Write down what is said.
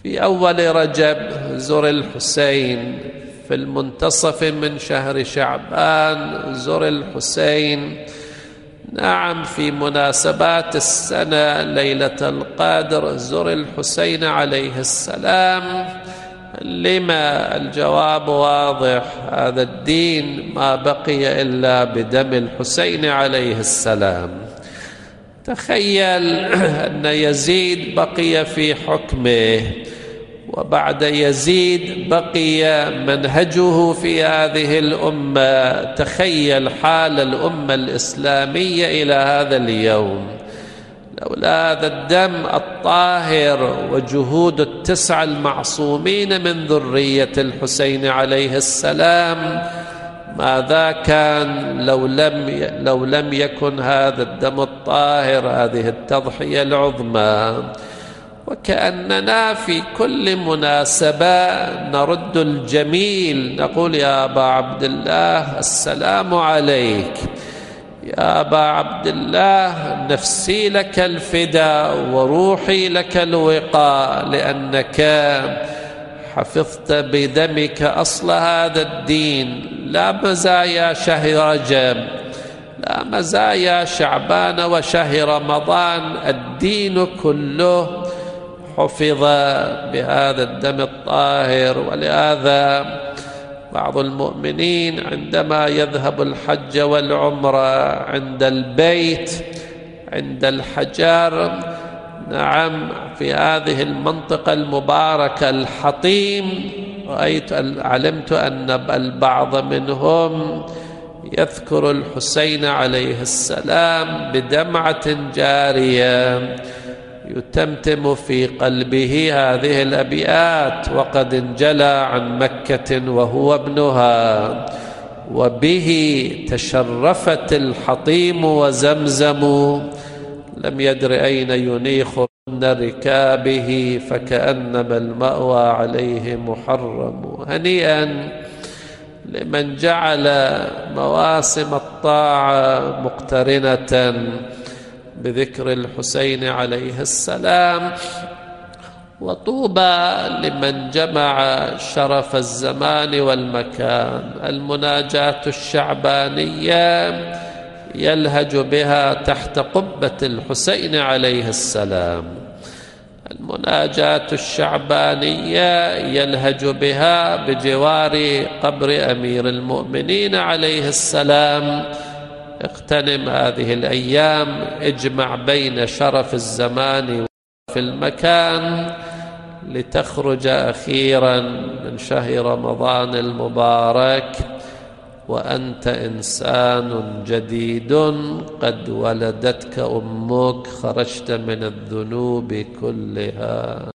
في أول رجب زر الحسين، في المنتصف من شهر شعبان زر الحسين. نعم، في مناسبات السنة، ليلة القدر، زر الحسين عليه السلام. لما؟ الجواب واضح، هذا الدين ما بقي إلا بدم الحسين عليه السلام. تخيل أن يزيد بقي في حكمه، وبعد يزيد بقي منهجه في هذه الأمة. تخيل حال الأمة الإسلامية إلى هذا اليوم لولا هذا الدم الطاهر وجهود التسعة المعصومين من ذرية الحسين عليه السلام. ماذا كان لو لم يكن هذا الدم الطاهر، هذه التضحية العظمى؟ وكأننا في كل مناسبة نرد الجميل، نقول يا أبا عبد الله السلام عليك، يا أبا عبد الله نفسي لك الفداء وروحي لك الوقاء، لأنك حفظت بدمك أصل هذا الدين. لا مزايا شهر رجب، لا مزايا شعبان وشهر رمضان، الدين كله حفظ بهذا الدم الطاهر. ولهذا بعض المؤمنين عندما يذهب الحج والعمرة عند البيت، عند الحجر، نعم، في هذه المنطقة المباركة الحطيم، علمت أن البعض منهم يذكر الحسين عليه السلام بدمعة جارية، يتمتم في قلبه هذه الأبيات: وقد انجلى عن مكة وهو ابنها، وبه تشرفت الحطيم وزمزم، لم يدر أين ينيخ من ركابه، فكأنما المأوى عليه محرم. هنيئا لمن جعل مواسم الطاعة مقترنة بذكر الحسين عليه السلام، وطوبى لمن جمع شرف الزمان والمكان. المناجاة الشعبانية يلهج بها تحت قبة الحسين عليه السلام، المناجاة الشعبانية يلهج بها بجوار قبر أمير المؤمنين عليه السلام. اغتنم هذه الأيام، اجمع بين شرف الزمان وفي المكان، لتخرج أخيرا من شهر رمضان المبارك وأنت إنسان جديد، قد ولدتك أمك، خرجت من الذنوب كلها.